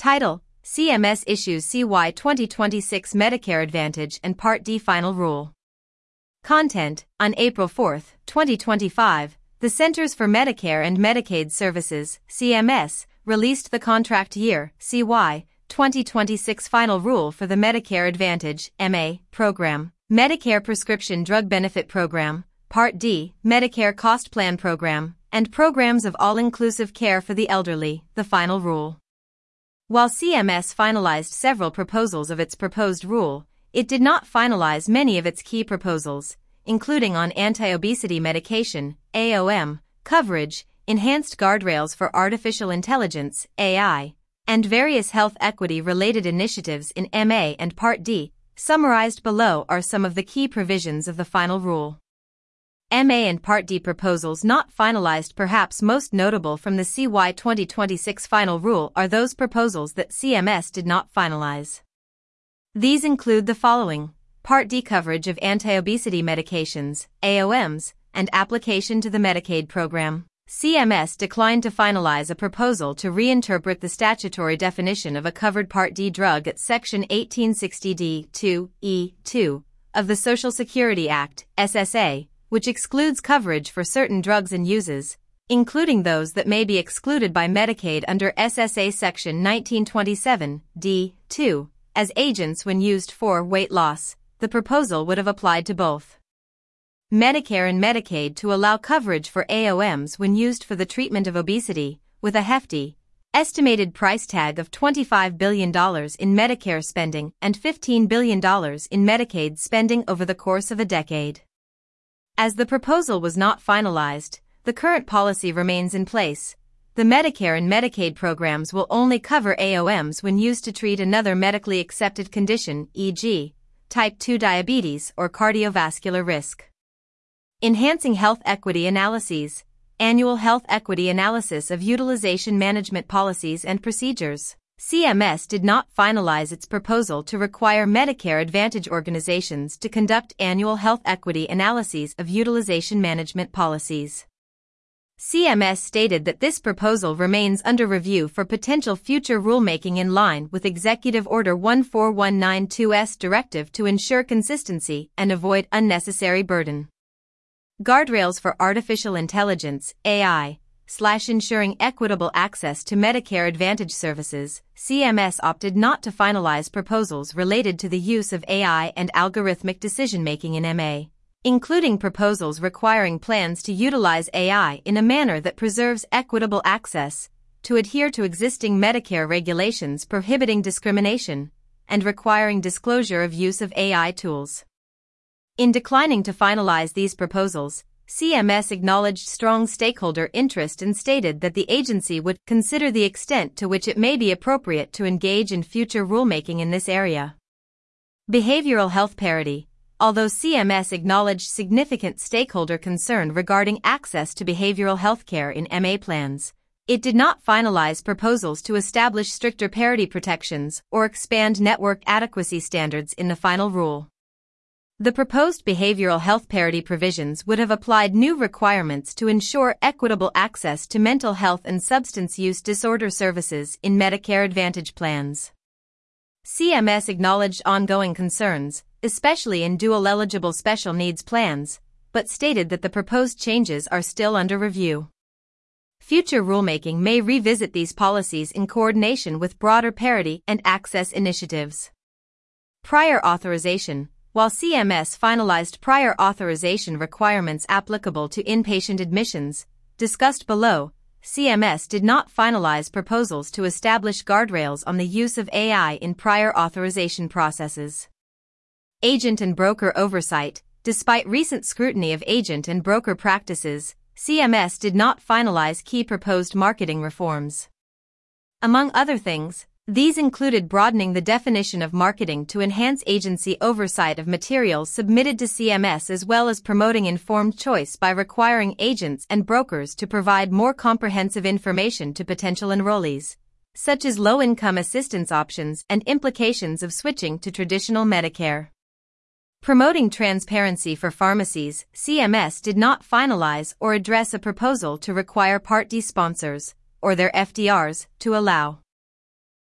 Title: CMS issues CY 2026 Medicare Advantage and Part D Final Rule. Content: On April 4, 2025, the Centers for Medicare and Medicaid Services, CMS, released the contract year, CY, 2026 final rule for the Medicare Advantage, MA, program, Medicare Prescription Drug Benefit Program, Part D, Medicare Cost Plan Program, and programs of all-inclusive care for the elderly, the final rule. While CMS finalized several proposals of its proposed rule, it did not finalize many of its key proposals, including on anti-obesity medication, AOM, coverage, enhanced guardrails for artificial intelligence, AI, and various health equity-related initiatives in MA and Part D. Summarized below are some of the key provisions of the final rule. MA and Part D proposals not finalized. Perhaps most notable from the CY 2026 final rule are those proposals that CMS did not finalize. These include the following: Part D coverage of anti-obesity medications, AOMs, and application to the Medicaid program. CMS declined to finalize a proposal to reinterpret the statutory definition of a covered Part D drug at Section 1860D-2E2 of the Social Security Act, SSA, which excludes coverage for certain drugs and uses, including those that may be excluded by Medicaid under SSA Section 1927D-2, as agents when used for weight loss. The proposal would have applied to both Medicare and Medicaid to allow coverage for AOMs when used for the treatment of obesity, with a hefty, estimated price tag of $25 billion in Medicare spending and $15 billion in Medicaid spending over the course of a decade. As the proposal was not finalized, the current policy remains in place. The Medicare and Medicaid programs will only cover AOMs when used to treat another medically accepted condition, e.g., type 2 diabetes or cardiovascular risk. Enhancing health equity analyses. Annual health equity analysis of utilization management policies and procedures. CMS did not finalize its proposal to require Medicare Advantage organizations to conduct annual health equity analyses of utilization management policies. CMS stated that this proposal remains under review for potential future rulemaking in line with Executive Order 14192's directive to ensure consistency and avoid unnecessary burden. Guardrails for artificial intelligence, AI, ensuring equitable access to Medicare Advantage services. CMS opted not to finalize proposals related to the use of AI and algorithmic decision-making in MA, including proposals requiring plans to utilize AI in a manner that preserves equitable access, to adhere to existing Medicare regulations prohibiting discrimination, and requiring disclosure of use of AI tools. In declining to finalize these proposals, CMS acknowledged strong stakeholder interest and stated that the agency would consider the extent to which it may be appropriate to engage in future rulemaking in this area. Behavioral health parity. Although CMS acknowledged significant stakeholder concern regarding access to behavioral health care in MA plans, it did not finalize proposals to establish stricter parity protections or expand network adequacy standards in the final rule. The proposed behavioral health parity provisions would have applied new requirements to ensure equitable access to mental health and substance use disorder services in Medicare Advantage plans. CMS acknowledged ongoing concerns, especially in dual-eligible special needs plans, but stated that the proposed changes are still under review. Future rulemaking may revisit these policies in coordination with broader parity and access initiatives. Prior authorization. While CMS finalized prior authorization requirements applicable to inpatient admissions, discussed below, CMS did not finalize proposals to establish guardrails on the use of AI in prior authorization processes. Agent and broker oversight. Despite recent scrutiny of agent and broker practices, CMS did not finalize key proposed marketing reforms. Among other things, these included broadening the definition of marketing to enhance agency oversight of materials submitted to CMS, as well as promoting informed choice by requiring agents and brokers to provide more comprehensive information to potential enrollees, such as low-income assistance options and implications of switching to traditional Medicare. Promoting transparency for pharmacies. CMS did not finalize or address a proposal to require Part D sponsors, or their FDRs, to allow